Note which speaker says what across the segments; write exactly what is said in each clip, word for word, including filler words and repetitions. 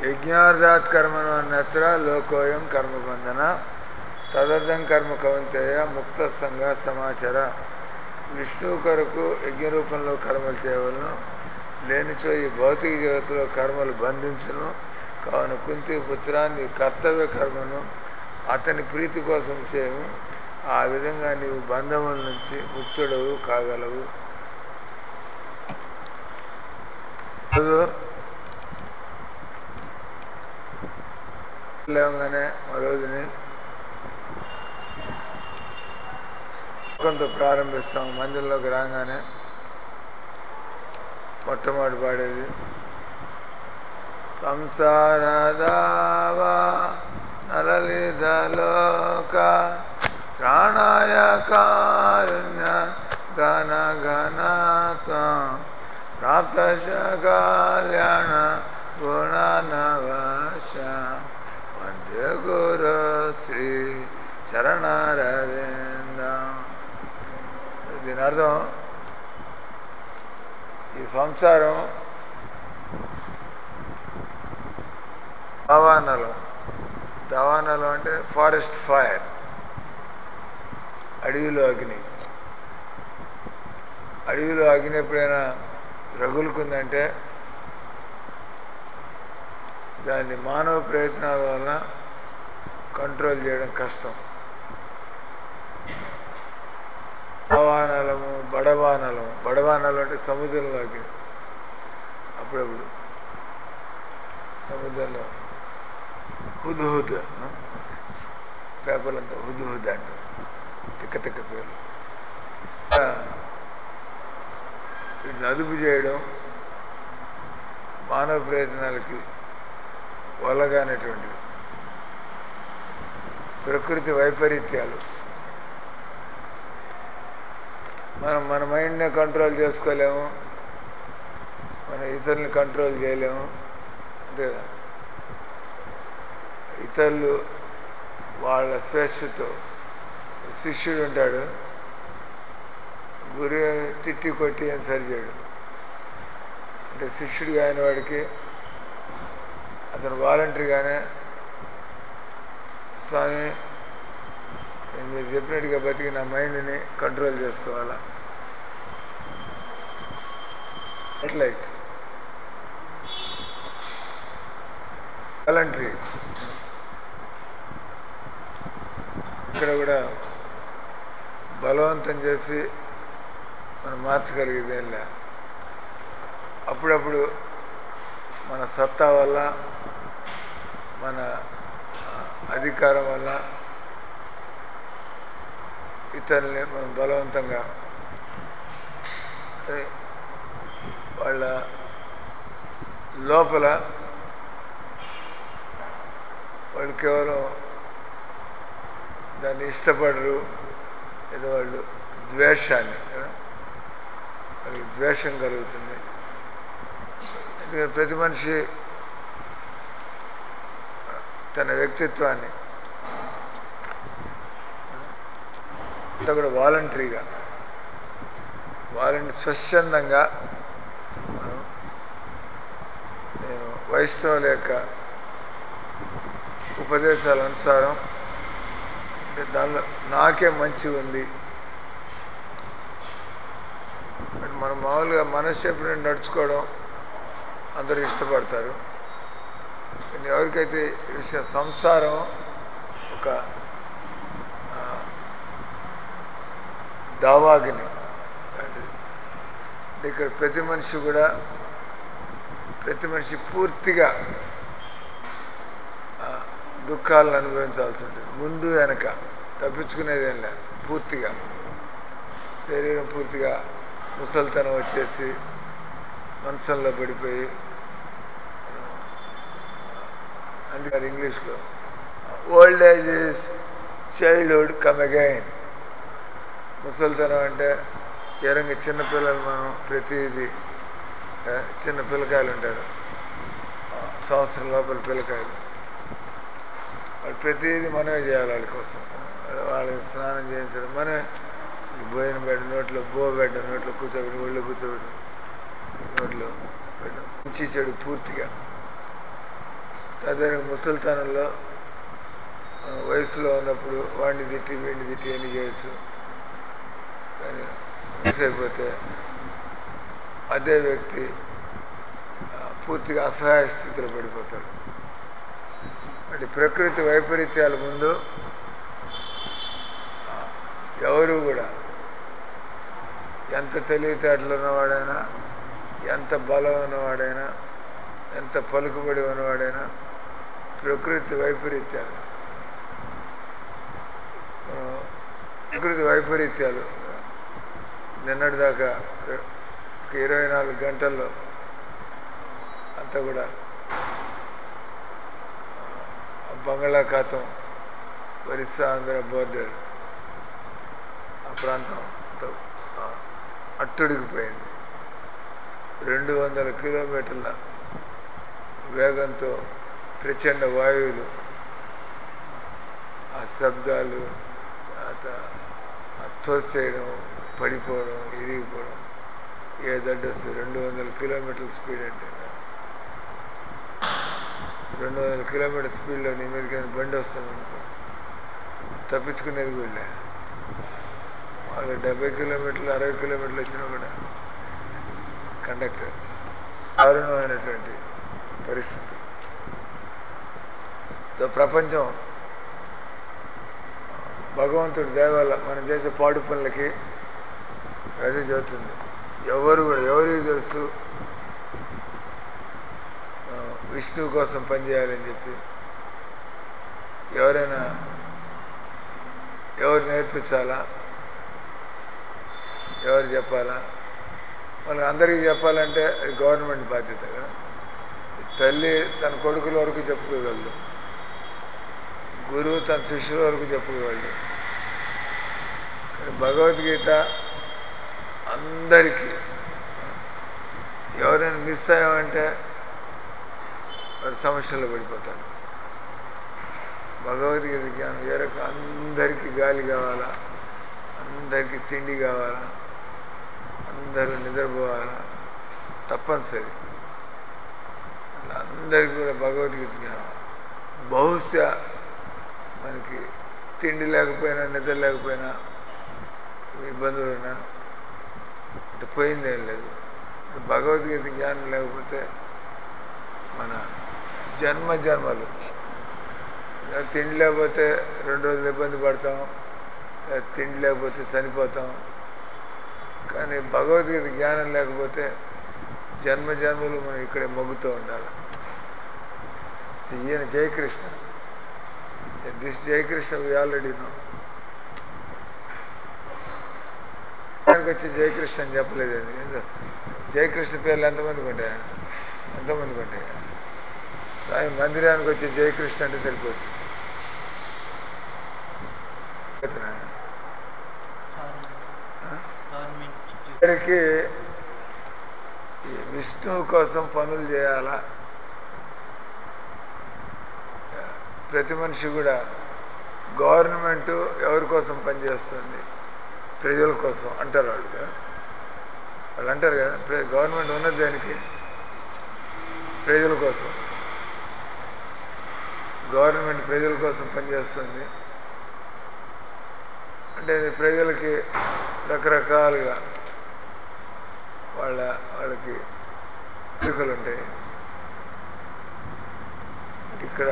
Speaker 1: యజ్ఞార్థాత్ కర్మను అన్నత్ర లోకోయం కర్మబంధన తదర్థం కర్మ కౌంతేయ ముక్త సంఘ సమాచార. విష్ణువు కొరకు యజ్ఞ రూపంలో కర్మలు చేయవలను, లేనిచో ఈ భౌతిక జగత్తులో కర్మలు బంధించును. కావున కుంతి పుత్రాన్ని కర్తవ్య కర్మను అతని ప్రీతి కోసం చేయము. ఆ విధంగా నీవు బంధముల నుంచి ముక్తుడవు కాగలవు. లేవగానే ఆ రోజుని కొంత ప్రారంభిస్తాం. మందిరంలోకి రాగానే మొట్టమొదటి పాడేది సంసారదావా నలలిధలోక ప్రాణాయ కారుణ్య గణ గణత్వం ప్రాప్త కళ్యాణ గుణనవశ వందే గురు శ్రీ చరణారవిందం. దీని అర్థం ఈ సంసారం దావానలం. దావానలం అంటే ఫారెస్ట్ ఫైర్, అడవిలో అగ్ని. అడవిలో అగ్ని ఎప్పుడైనా రగులుకుందంటే దాన్ని మానవ ప్రయత్నాల వల్ల కంట్రోల్ చేయడం కష్టం. దావానలము, బడవానలము. బడవానలం అంటే సముద్రంలో అగ్ని. అప్పుడప్పుడు సముద్రంలో హుద్హుద్, పేపర్లంతా హుద్హుద్ అంటారు, తిక్క తిక్క పేర్లు. వీటిని అదుపు చేయడం మానవ ప్రయత్నాలకి వల్లగానేటువంటివి. ప్రకృతి వైపరీత్యాలు. మనం మన మైండ్ని కంట్రోల్ చేసుకోలేము, మన ఇతరుల్ని కంట్రోల్ చేయలేము. అంతే కదా. ఇతరులు వాళ్ళ స్వేచ్ఛతో, శిష్యుడు ఉంటాడు, గురి తిట్టి కొట్టి అని సరిచేయడు. అంటే శిష్యుడిగా అయిన వాడికి అతను వాలంటరీగానే స్వామి నేను మీరు చెప్పినట్టుగా బతికి నా మైండ్ని కంట్రోల్ చేసుకోవాలా. Light voluntary. ఇక్కడ కూడా బలవంతం చేసి మనం మార్చగలిగేదేం లే. అప్పుడప్పుడు మన సత్తా వల్ల, మన అధికారం వల్ల ఇతరుల్ని మనం బలవంతంగా వాళ్ళ లోపల వాళ్ళు కేవలం దాన్ని ఇష్టపడరు, ఏదో వాళ్ళు ద్వేషాన్ని, వాళ్ళకి ద్వేషం కలుగుతుంది. ఎందుకంటే ప్రతి మనిషి తన వ్యక్తిత్వాన్ని అంతా కూడా వాలంటరీగా, వాలంటీ స్వచ్ఛందంగా మనం నేను వైష్ణవుల యొక్క ఉపదేశాల అనుసారం దానిలో నాకే మంచి ఉంది. మనం మామూలుగా మనసు ఎప్పుడు నడుచుకోవడం అందరూ ఇష్టపడతారు. కానీ ఎవరికైతే ఈ విషయం సంసారం ఒక దావాగ్ని లాంటిది. ఇక్కడ ప్రతి మనిషి కూడా ప్రతి మనిషి పూర్తిగా దుఃఖాలను అనుభవించాల్సి ఉంటుంది. ముందు వెనక తప్పించుకునేదేం లేదు. పూర్తిగా శరీరం పూర్తిగా ముసలితనం వచ్చేసి మంచంలో పడిపోయి, అందుకని ఇంగ్లీష్లో old age is childhood come again. ముసలితనం అంటే ఏ రంగా చిన్నపిల్లలు మనం ప్రతిదీ, చిన్న పిల్లకాయలు ఉంటారు, సంవత్సరం లోపల పిల్లకాయలు, వాళ్ళు ప్రతిదీ మనమే చేయాలి. వాళ్ళ కోసం వాళ్ళకి స్నానం చేయించడం మనమే, భోజనం పెట్టడం, నోట్లో బో పెట్టడం, నోట్లో కూర్చోబెట్టి ఒళ్ళు కూర్చోబెట్టడం, నోట్లో పెట్టడం, మంచి చెడు పూర్తిగా అదే ముసలితనంలో వయసులో ఉన్నప్పుడు వాడిని తిట్టి వీడిని తిట్టి ఎన్ని చేయొచ్చు, కానీ మిస్ అయిపోతే అదే వ్యక్తి పూర్తిగా అసహాయ స్థితిలో పడిపోతాడు. అంటే ప్రకృతి వైపరీత్యాల ముందు ఎవరు కూడా ఎంత తెలివితేటలు ఉన్నవాడైనా, ఎంత బలం ఉన్నవాడైనా, ఎంత పలుకుబడి ఉన్నవాడైనా ప్రకృతి వైపరీత్యాలు ప్రకృతి వైపరీత్యాలు నిన్నటిదాకా ఒక ఇరవై నాలుగు గంటల్లో అంతా కూడా బంగాళాఖాతం, ఒరిస్సా, ఆంధ్ర బోర్డర్ ఆ ప్రాంతం అంతా అట్టుడికిపోయింది. రెండు వందల కిలోమీటర్ల వేగంతో ప్రచండ వాయువులు, ఆ శబ్దాలు, తోసేయడం, పడిపోవడం, ఇరిగిపోవడం, ఏ దడ్డొస్తుంది రెండు వందల కిలోమీటర్ల స్పీడ్ అంటే రెండు వందల కిలోమీటర్ స్పీడ్లో నీ మీదకి బండి వస్తుంది అనుకో, తప్పించుకునేది కూడా వాళ్ళు డెబ్బై కిలోమీటర్లు అరవై కిలోమీటర్లు వచ్చినా కూడా కండక్టర్ దారుణమైనటువంటి పరిస్థితి. ప్రపంచం భగవంతుడి దయ వల్ల మనం చేసే పాడు పనులకి అదే చెబుతుంది. ఎవరు కూడా ఎవరికి తెలుసు విష్ణువు కోసం పనిచేయాలని చెప్పి ఎవరైనా ఎవరు నేర్పించాలా, ఎవరు చెప్పాలా? మనకు అందరికీ చెప్పాలంటే అది గవర్నమెంట్ బాధ్యత కదా. తల్లి తన కొడుకుల వరకు చెప్పుకోగలదు, గురువు తన శిష్యుల వరకు చెప్పుకోగలడు. భగవద్గీత అందరికీ, ఎవరైనా మిస్ అయ్యామంటే వాడు సమస్యల్లో పడిపోతాడు. భగవద్గీత జ్ఞానం ఏ రకం అందరికీ గాలి కావాలా, అందరికీ తిండి కావాలా, అందరూ నిద్రపోవాలా, తప్పనిసరి. అందరికీ కూడా భగవద్గీత జ్ఞానం. బహుశా మనకి తిండి లేకపోయినా, నిద్ర లేకపోయినా, ఇబ్బందులున్నా అంత పోయిందేం లేదు. భగవద్గీత జ్ఞానం లేకపోతే మన జన్మ జన్మలు, తిండి లేకపోతే రెండు రోజులు ఇబ్బంది పడతాం, తిండి లేకపోతే చనిపోతాం. కానీ భగవద్గీత జ్ఞానం లేకపోతే జన్మ జన్మలు మనం ఇక్కడే మొగ్గుతూ ఉండాలి. ఈయన Jayakrishna, this Jayakrishna we already know. దానికి వచ్చి జయకృష్ణ అని చెప్పలేదు. జయకృష్ణ పేర్లు ఎంతమందికి ఉంటాయా? ఎంతమందికి ఉంటాయా? స్వామి మందిరానికి వచ్చి జయకృష్ణ అంటే సరిపోతుంది. అందరికీ విష్ణువు కోసం పనులు చేయాలా. ప్రతి మనిషి కూడా గవర్నమెంట్ ఎవరి కోసం పనిచేస్తుంది? ప్రజల కోసం అంటారు వాళ్ళు. వాళ్ళు అంటారు కదా, గవర్నమెంట్ ఉన్నది దానికి ప్రజల కోసం. గవర్నమెంట్ ప్రజల కోసం పనిచేస్తుంది అంటే ప్రజలకి రకరకాలుగా వాళ్ళ వాళ్ళకి కోరికలు ఉంటాయి. ఇక్కడ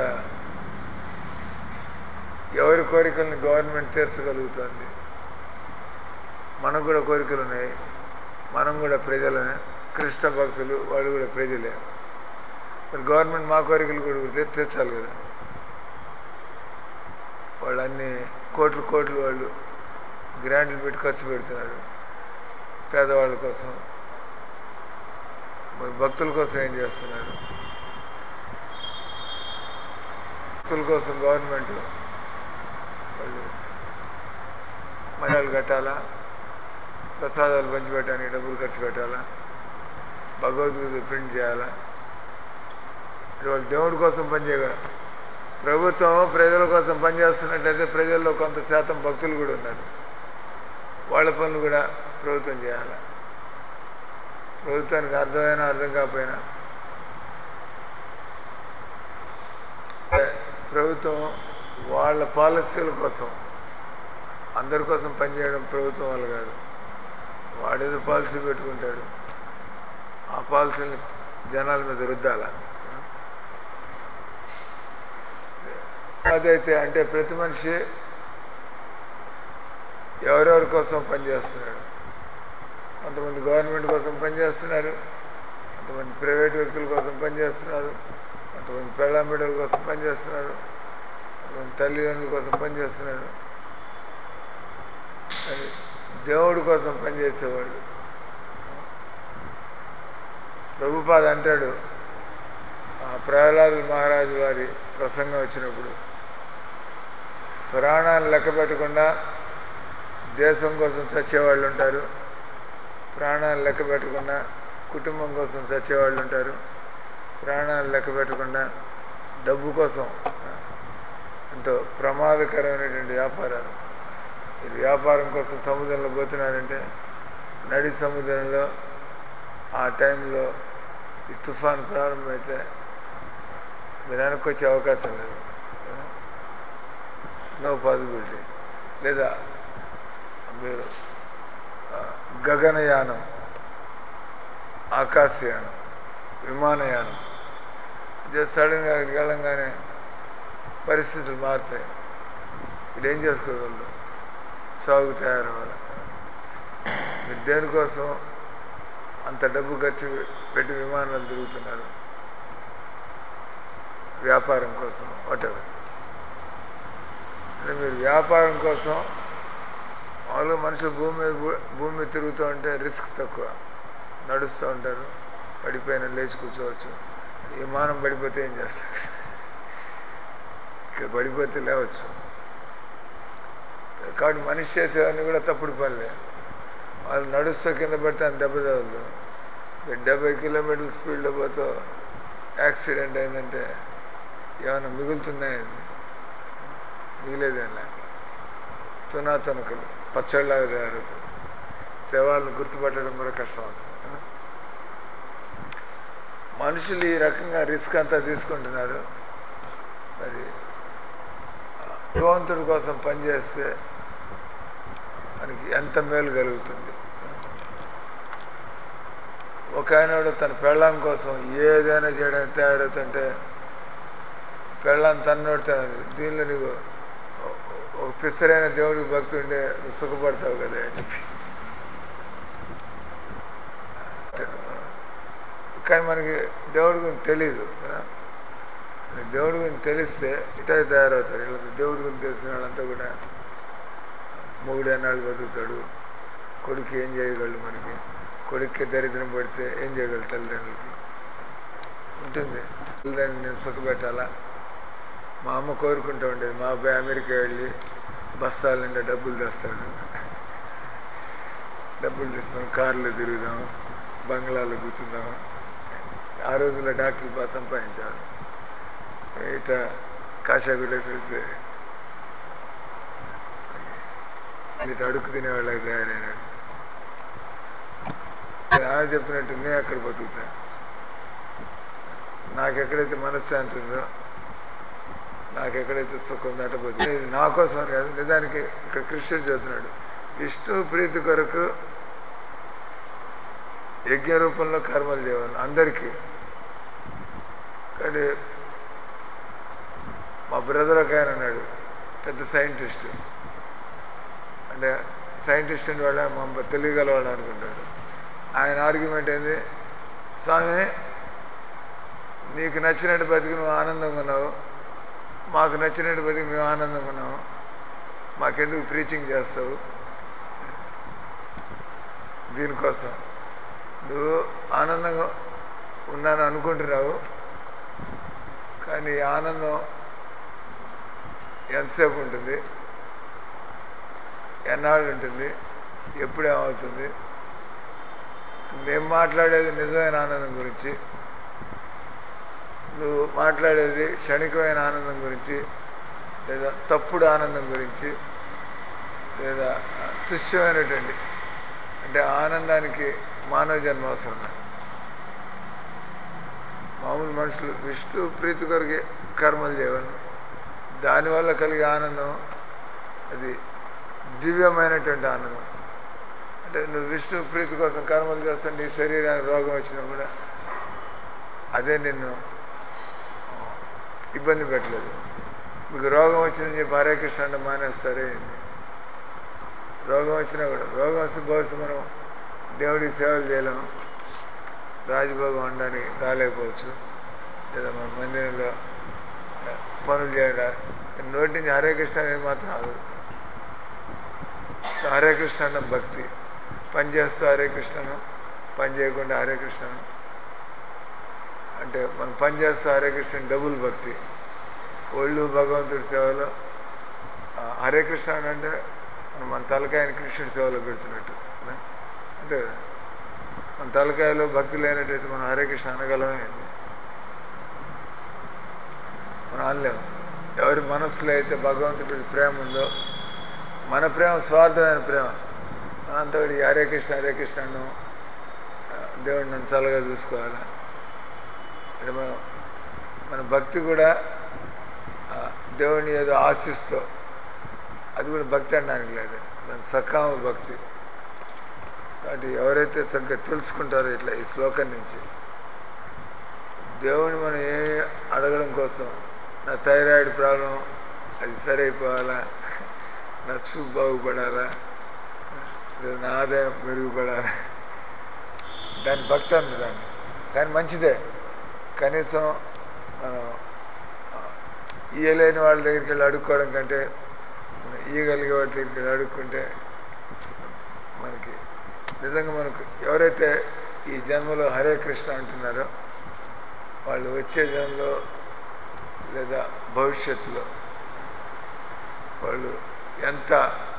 Speaker 1: ఎవరి కోరికల్ని గవర్నమెంట్ తీర్చగలుగుతుంది. మనకు కూడా కోరికలు ఉన్నాయి, మనం కూడా ప్రజలనే. కృష్ణ భక్తులు వాళ్ళు కూడా ప్రజలే. మరి గవర్నమెంట్ మా కోరికలు కూడా తీర్చాలి కదా. వాళ్ళు అన్ని కోట్లు కోట్లు వాళ్ళు గ్రాంట్లు పెట్టి ఖర్చు పెడుతున్నారు పేదవాళ్ళ కోసం. మరి భక్తుల కోసం ఏం చేస్తున్నారు? భక్తుల కోసం గవర్నమెంట్ వాళ్ళు మర్యాదలు కట్టాలా, ప్రసాదాలు పంచిపెట్టడానికి డబ్బులు ఖర్చు పెట్టాలా, భగవద్గీత ప్రింట్ చేయాలా. వాళ్ళు దేవుడి కోసం పనిచేయగలరు. ప్రభుత్వం ప్రజల కోసం పనిచేస్తున్నట్లయితే ప్రజల్లో కొంత శాతం భక్తులు కూడా ఉన్నారు. వాళ్ళ పనులు కూడా ప్రభుత్వం చేయాలి. ప్రభుత్వానికి అర్థమైనా అర్థం కాకపోయినా ప్రభుత్వం వాళ్ళ పాలసీల కోసం అందరి కోసం పనిచేయడం ప్రభుత్వం వాళ్ళు కాదు. వాడేదో పాలసీ పెట్టుకుంటాడు, ఆ పాలసీని జనాల మీద రుద్దాల. అదైతే అంటే ప్రతి మనిషి ఎవరెవరి కోసం పనిచేస్తున్నాడు. కొంతమంది గవర్నమెంట్ కోసం పనిచేస్తున్నారు, కొంతమంది ప్రైవేట్ వ్యక్తుల కోసం పనిచేస్తున్నారు, కొంతమంది పెళ్ళాం బిడ్డల కోసం పనిచేస్తున్నారు, కొంతమంది తల్లిదండ్రుల కోసం పనిచేస్తున్నారు. అది దేవుడి కోసం పనిచేసేవాళ్ళు. ప్రభుపాద అంటాడు, ఆ ప్రహ్లాద మహారాజు వారి ప్రసంగం వచ్చినప్పుడు, ప్రాణాలు లెక్క పెట్టకుండా దేశం కోసం చచ్చేవాళ్ళు ఉంటారు, ప్రాణాలు లెక్క పెట్టకుండా కుటుంబం కోసం చచ్చేవాళ్ళు ఉంటారు, ప్రాణాలు లెక్క పెట్టకుండా డబ్బు కోసం ఎంతో ప్రమాదకరమైనటువంటి వ్యాపారాలు. మీరు వ్యాపారం కోసం సముద్రంలో పోతున్నారంటే నడి సముద్రంలో ఆ టైంలో ఈ తుఫాను ప్రారంభమైతే మీరు వెనక్కి వచ్చే అవకాశం లేదు, నో పాసిబిలిటీ. లేదా మీరు గగనయానం, ఆకాశయానం, విమానయానం జస్ట్ సడన్గా అక్కడికి వెళ్ళంగానే పరిస్థితులు మారుతాయి. మీరు ఏం చేసుకోగలరు? సాగు తయారవ్వాలి. మీరు దేనికోసం అంత డబ్బు ఖర్చు పెట్టి విమానాలు తిరుగుతున్నారు? వ్యాపారం కోసం, వాటెవర్. అంటే మీరు వ్యాపారం కోసం మామూలుగా మనుషులు భూమి మీద భూమి మీద తిరుగుతూ ఉంటే రిస్క్ తక్కువ, నడుస్తూ ఉంటారు, పడిపోయిన లేచి కూర్చోవచ్చు. విమానం పడిపోతే ఏం చేస్తారు? ఇక్కడ పడిపోతే లేవచ్చు. కాబట్టి మనిషి చేసేవన్నీ కూడా తప్పుడు పనులే. వాళ్ళు నడుస్తూ కింద పడితే అని దెబ్బ తగలదు. డెబ్బై కిలోమీటర్ల స్పీడ్లో పోతూ యాక్సిడెంట్ అయిందంటే ఏమైనా మిగులుతున్నాయండి? మిగిలేదేనా? తునా తణుకులు పచ్చళ్ళలాగా తయారవుతుంది. శవాలను గుర్తుపట్టడం కూడా కష్టం అవుతుంది. మనుషులు ఈ రకంగా రిస్క్ అంతా తీసుకుంటున్నారు. మరి భగవంతుడి కోసం పనిచేస్తే మనకి ఎంత మేలు కలుగుతుంది. ఒక ఆయనోడు తన పెళ్ళాం కోసం ఏదైనా చేయడానికి తయారవుతుంటే పెళ్ళాం తన్నోడు తనది, దీనిలో నీకు ఒక పిచ్చరైన దేవుడికి భక్తి ఉంటే నువ్వు సుఖపడతావు కదా అని చెప్పి. కానీ మనకి దేవుడి గురించి తెలీదు. దేవుడి గురించి తెలిస్తే ఇటే తయారవుతారు. ఇలా దేవుడి గురించి తెలిసిన వాళ్ళంతా కూడా మొగుడు ఎన్నాళ్ళు బతుకుతాడు, కొడుకు ఏం చేయగలడు, మనకి కొడుక్కి దరిద్రం పడితే ఏం చేయగలడు, తల్లిదండ్రులకి ఉంటుంది. తల్లిదండ్రులు నేను సుఖపెట్టాలా. మా అమ్మ కోరుకుంటూ ఉండేది, మా అబ్బాయి అమెరికా వెళ్ళి బస్తాల నిండా డబ్బులు తెస్తాడు, డబ్బులు తెస్తాం, కార్లో తిరుగుదాం, బంగ్లాలో కూర్చుందాం. ఆ రోజుల్లో డాక్టర్లు బాగా సంపాదించారు. ఇట్లా కాషాగుడికి వెళ్తే ఇట్లా అడుక్కు తినేవాళ్ళకి తయారైనాడు. ఆమె చెప్పినట్టు నేను అక్కడ బతుకుతా, నాకెక్కడైతే మనశ్శాంతి ఉందో, నాకెక్కడైతే సుఖం ఉందో అట్ట బతుకు. ఇది నా కోసం కాదు, నిజానికి ఇక్కడ కృష్ణుడు చెబుతున్నాడు, విష్ణు ప్రీతి కొరకు యజ్ఞ రూపంలో కర్మలు చేయవాలి అందరికీ. కానీ మా బ్రదర్ ఒక ఆయన అన్నాడు, పెద్ద సైంటిస్ట్, అంటే సైంటిస్ట్ అంటే వాళ్ళ మా తెలియగలవాడు అనుకుంటాడు. ఆయన ఆర్గ్యుమెంట్ ఏంది, స్వామి నీకు నచ్చినట్టు బతికి నువ్వు ఆనందంగా ఉన్నావు, మాకు నచ్చినట్టు బతికి మేము ఆనందంగా ఉన్నాము, మాకెందుకు ప్రీచింగ్ చేస్తావు? దీనికోసం నువ్వు ఆనందంగా ఉన్నాను అనుకుంటున్నావు, కానీ ఆనందం ఎంతసేపు ఉంటుంది, ఎన్నాళ్ళు ఉంటుంది, ఎప్పుడేమవుతుంది? మేము మాట్లాడేది నిజమైన ఆనందం గురించి, నువ్వు మాట్లాడేది క్షణికమైన ఆనందం గురించి, లేదా తప్పుడు ఆనందం గురించి, లేదా తుష్యమైనటువంటి, అంటే ఆనందానికి మానవ జన్మ అవసరం లేదు. మామూలు మనుషులు విష్ణు ప్రీతి కొరకు కర్మలు చేయవాలి. దానివల్ల కలిగే ఆనందం అది దివ్యమైనటువంటి ఆనందం. అంటే నువ్వు విష్ణు ప్రీతి కోసం కర్మలు చేస్తే నీ శరీరానికి రోగం వచ్చినా కూడా అదే నిన్ను ఇబ్బంది పెట్టలేదు. మీకు రోగం వచ్చిందని చెప్పి హరే కృష్ణ అంటే మానేస్తారే. రోగం వచ్చినా కూడా రోగం వస్తే బహుశా మనం దేవుడికి సేవలు చేయలేము, రాజభోగం ఉండడానికి రాలేకపోవచ్చు, లేదా మన మందిరంలో పనులు చేయడం. నోటి నుంచి హరే కృష్ణ అనేది మాత్రం రాదు. హరే కృష్ణ అంటే భక్తి. పని చేస్తూ హరే కృష్ణను, పని చేయకుండా హరే కృష్ణను. అంటే మనం పని చేస్తూ హరే కృష్ణ డబుల్ భక్తి. ఒళ్ళు భగవంతుడి సేవలో హరే కృష్ణ అంటే మన తలకాయని కృష్ణుడి సేవలో పెడుతున్నట్టు అంతే కదా. మన తలకాయలో భక్తి లేనట్టయితే మనం హరే కృష్ణ అనగలమే, మనం అనలేము. ఎవరి మనస్సులో అయితే భగవంతుడి ప్రేమ ఉందో, మన ప్రేమ స్వార్థమైన ప్రేమ, మనంతా హరే కృష్ణ హరే కృష్ణ అన్నాం, దేవుడిని నన్ను చల్లగా చూసుకోవాలా. అంటే మనం మన భక్తి కూడా దేవుడిని ఏదో ఆశిస్తూ, అది కూడా భక్తి అనడానికి లేదు, దాని సకామ భక్తి. కాబట్టి ఎవరైతే తగ్గ తెలుసుకుంటారో ఇట్లా ఈ శ్లోకం నుంచి, దేవుని మనం ఏ అడగడం కోసం, నా థైరాయిడ్ ప్రాబ్లం అది సరైపోవాలా, నా చూపు బాగుపడాలా, లేదా నా ఆదాయం మెరుగుపడాలా, దాని భక్తి అంది దాన్ని. కానీ మంచిదే. కనీసం మనం ఇయ్యలేని వాళ్ళ దగ్గరికి వెళ్ళి అడుక్కోవడం కంటే ఇయ్యగలిగే వాళ్ళ దగ్గరికి వెళ్ళి అడుక్కుంటే మనకి నిజంగా మనకు ఎవరైతే ఈ జన్మలో హరే కృష్ణ అంటున్నారో వాళ్ళు వచ్చే జన్మలో లేదా భవిష్యత్తులో వాళ్ళు ఎంత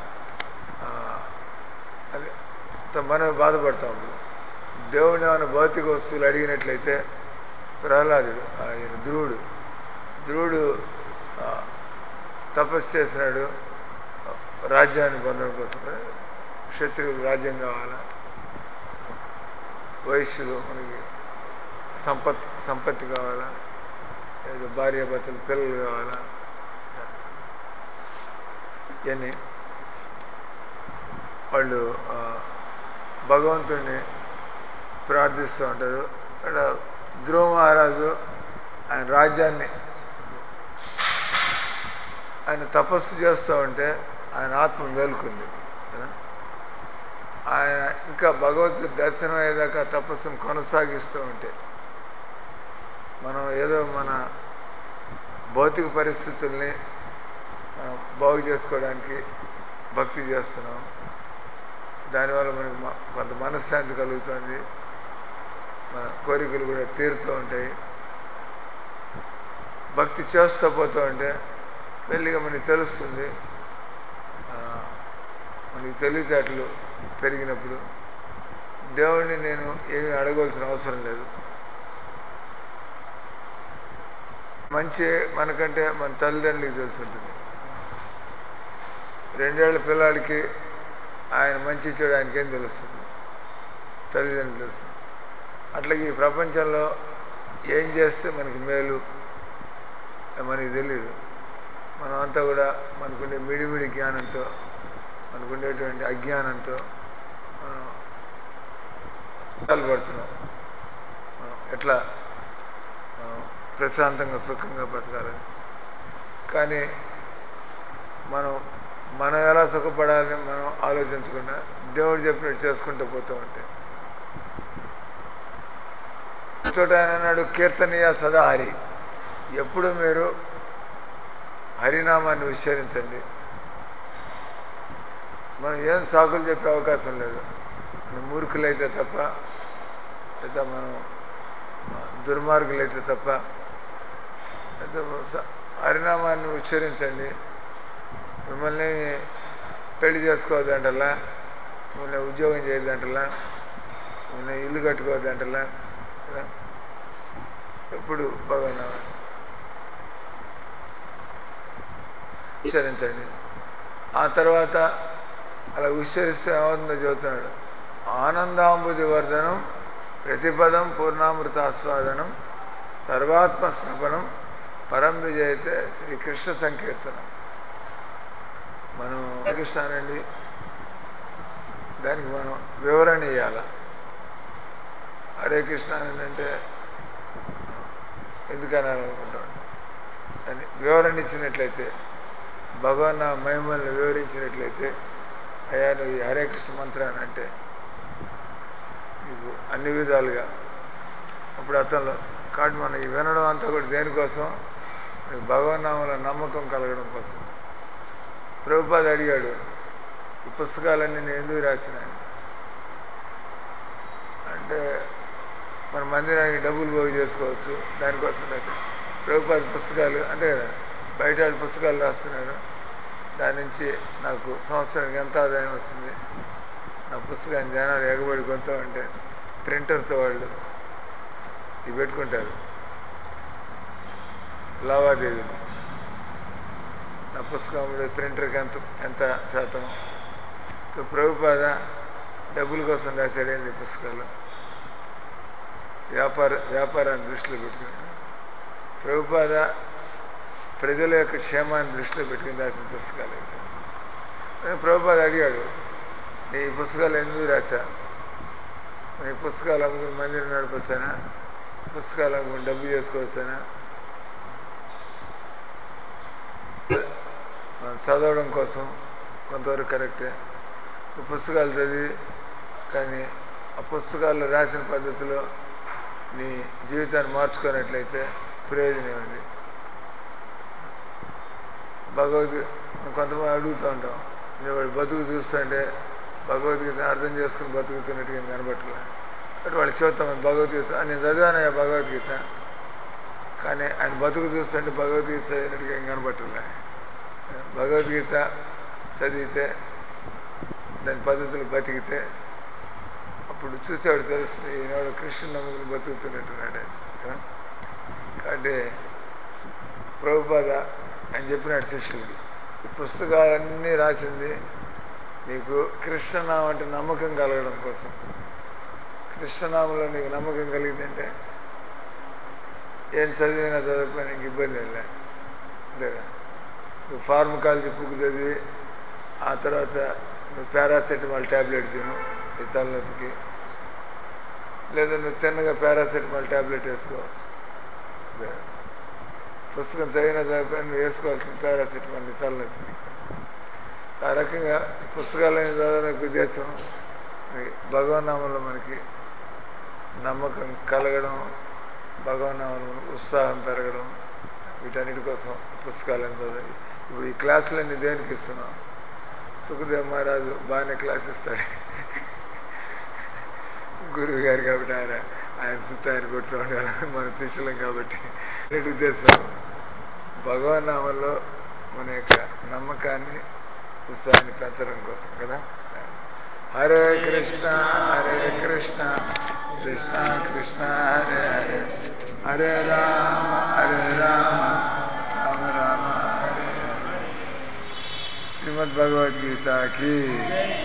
Speaker 1: అది మనం బాధపడతాం. అప్పుడు దేవుని ఏమైనా భౌతిక వస్తువులు అడిగినట్లయితే ప్రహ్లాదుడు, ఆయన ధ్రువుడు ధ్రువుడు తపస్సు చేసినాడు రాజ్యాన్ని పొందడం కోసం. క్షత్రియులు రాజ్యం కావాలా, వైశ్యులు మనకి సంపత్ సంపత్తి కావాలా, లేదా భార్యాభర్తలు పిల్లలు కావాలా, ఇవన్నీ వాళ్ళు భగవంతుడిని ప్రార్థిస్తూ ఉంటారు. అక్కడ ధ్రువ మహారాజు ఆయన రాజ్యాన్ని ఆయన తపస్సు చేస్తూ ఉంటే ఆయన ఆత్మ మేలుకుంది కదా. ఆయన ఇంకా భగవద్గీత దర్శనం అయ్యేదాకా తపస్సును కొనసాగిస్తూ ఉంటే, మనం ఏదో మన భౌతిక పరిస్థితుల్ని మనం బాగు చేసుకోవడానికి భక్తి చేస్తున్నాం, దానివల్ల మనకి కొంత మనశ్శాంతి కలుగుతుంది, మన కోరికలు కూడా తీరుతూ ఉంటాయి. భక్తి చేస్తూ పోతూ ఉంటే మెల్లిగా మనకి తెలుస్తుంది, మనకి తెలివితేటలు పెరిగినప్పుడు దేవుడిని నేను ఏమీ అడగవలసిన అవసరం లేదు. మంచి మనకంటే మన తల్లిదండ్రులకి తెలిసి ఉంటుంది. రెండేళ్ల పిల్లాడికి ఆయన మంచి చెడు ఆయనకేం తెలుస్తుంది, తల్లిదండ్రులు తెలుస్తుంది. అట్లాగే ఈ ప్రపంచంలో ఏం చేస్తే మనకి మేలు మనకి తెలియదు. మనం అంతా కూడా మనకుండే మిడిమిడి జ్ఞానంతో, మనకుండేటువంటి అజ్ఞానంతో మనం పడుతున్నాం. మనం ఎట్లా ప్రశాంతంగా సుఖంగా బతకాలని. కానీ మనం మనం ఎలా సుఖపడాలని మనం ఆలోచించకుండా దేవుడు చెప్పినట్టు చేసుకుంటూ పోతూ ఉంటే, చోట ఆయన అన్నాడు కీర్తనీయ సదా హరి, ఎప్పుడు మీరు హరినామాన్ని ఉచ్చరించండి. మనం ఏం సాకులు చెప్పే అవకాశం లేదు. మనం మూర్ఖులైతే తప్ప, లేదా మనం దుర్మార్గులైతే తప్ప, హరినామాన్ని ఉచ్చరించండి. మిమ్మల్ని పెళ్లి చేసుకోవద్దంటలా, మిమ్మల్ని ఉద్యోగం చేయొద్దంటలా, మిమ్మల్ని ఇల్లు కట్టుకోవద్దంటలా, ఎప్పుడు భగవన్నామని ఉచ్చరించండి. ఆ తర్వాత అలా ఉచ్చరిస్తే ఏమవుతుందో చెబుతున్నాడు. ఆనందాంబుది వర్ధనం, ప్రతిపదం పూర్ణామృతాస్వాదనం, సర్వాత్మ స్నపనం, పరంపూజ అయితే శ్రీ కృష్ణ సంకీర్తనం. మనం కృష్ణానండి దానికి మనం వివరణ ఇవ్వాల. హరే కృష్ణ అంటే ఎందుకని అనుకుంటాం అని వివరణ ఇచ్చినట్లయితే, భగవాన్ మహిమల్ని వివరించినట్లయితే, అయ్యా నువ్వు ఈ హరే కృష్ణ మంత్రాన్ని అంటే నీకు అన్ని విధాలుగా అప్పుడు అతను కాబట్టి మనం ఈ వినడం అంతా కూడా దేనికోసం, భగవన్నామంలో నమ్మకం కలగడం కోసం. ప్రభుపాద అడిగాడు, ఈ పుస్తకాలన్నీ నేను ఎందుకు రాసినాను అంటే, మన మందిరానికి డబ్బులు పోగు చేసుకోవచ్చు దానికోసం అయితే. ప్రభుపాద పుస్తకాలు అంతే కదా, బయట వాళ్ళు పుస్తకాలు రాస్తున్నారు, దాని నుంచి నాకు సంవత్సరానికి ఎంత ఆదాయం వస్తుంది, నా పుస్తకాన్ని జనాలు ఎగబడి కొంతా ఉంటే ప్రింటర్తో వాళ్ళు ఇవి పెట్టుకుంటారు లావాదేవీలు. నా పుస్తకం ప్రింటర్కి ఎంత ఎంత శాతం. ప్రభుపాద డబ్బుల కోసం రాశాడేంది పుస్తకాలు, వ్యాపార వ్యాపారాన్ని దృష్టిలో పెట్టుకుని. ప్రభుపాద ప్రజల యొక్క క్షేమాన్ని దృష్టిలో పెట్టుకుని రాసిన పుస్తకాలు అయితే. ప్రభుపాద అడిగాడు, నీ పుస్తకాలు ఎందుకు రాశా, నీ పుస్తకాలు అమ్ముకుని మందిరం నడపచ్చానా, పుస్తకాలు అమ్ముకుని డబ్బు చేసుకోవచ్చానా, చదవడం కోసం కొంతవరకు కరెక్టే. పుస్తకాలు చదివి కానీ ఆ పుస్తకాల్లో రాసిన పద్ధతిలో నీ జీవితాన్ని మార్చుకున్నట్లయితే ప్రయోజనం ఉంది. భగవద్గీత కొంతమంది అడుగుతూ ఉంటాం, నేను వాడు బతుకు చూస్తుంటే భగవద్గీత అర్థం చేసుకుని బతుకుతున్నట్టుగా కనబట్టలే. బట్ వాళ్ళు చెబుతాం భగవద్గీత నేను చదివానయ్యా భగవద్గీత, కానీ ఆయన బతుకు చూస్తుంటే భగవద్గీత చదివినట్టుగా ఏం కనబట్టలే. భగవద్గీత చదివితే దాని పద్ధతులు బతికితే అప్పుడు చూసేవాడు తెలుస్తుంది, ఈనాడు కృష్ణుని నమ్ముకుని బతుకుతున్నట్టున్నాడు. కాబట్టి ప్రభుపాద అని చెప్పినాడు శిష్యులకి, ఈ పుస్తకాలన్నీ రాసింది నీకు కృష్ణనామం అంటే నమ్మకం కలగడం కోసం. కృష్ణనామంలో నీకు నమ్మకం కలిగిందంటే ఏం చదివినా చదవకపోయినా నీకు ఇబ్బంది వెళ్ళా లేదా. నువ్వు ఫార్మకాలజీ బుక్ చదివి ఆ తర్వాత నువ్వు పారాసెటమాల్ ట్యాబ్లెట్ తిను ఈ తలనొప్పికి, లేదా నువ్వు తిన్నగా పారాసెటమాల్ ట్యాబ్లెట్ వేసుకో. పుస్తకం చదివినా చదివిపోయినా నువ్వు వేసుకోవాల్సిన పారాసెటమాల్ నీ తలనొప్పికి. ఆ రకంగా పుస్తకాలని చదవడానికి ఉద్దేశం భగవన్నామంలో మనకి నమ్మకం కలగడం, భగవన్నామంలో ఉత్సాహం పెరగడం, వీటన్నిటి కోసం పుస్తకాలను చదివి. ఇప్పుడు ఈ క్లాసులన్నీ దేనికి ఇస్తున్నాం, సుఖదేవ్ మహారాజు బాగానే క్లాస్ ఇస్తాడు గురువు గారు కాబట్టి ఆయన ఆయన సుత్త ఆయన కొడుతూ ఉండాలి, మన శిష్యులం కాబట్టి. ఉద్దేశం భగవన్నామంలో మన యొక్క నమ్మకాన్ని ఉత్సాహాన్ని పెంచడం కోసం కదా. హరే కృష్ణ హరే కృష్ణ కృష్ణ కృష్ణ హరే హరే, హరే రామ హరే రామ రామ రామ హరే హరే. శ్రీమద్ భగవద్గీతకి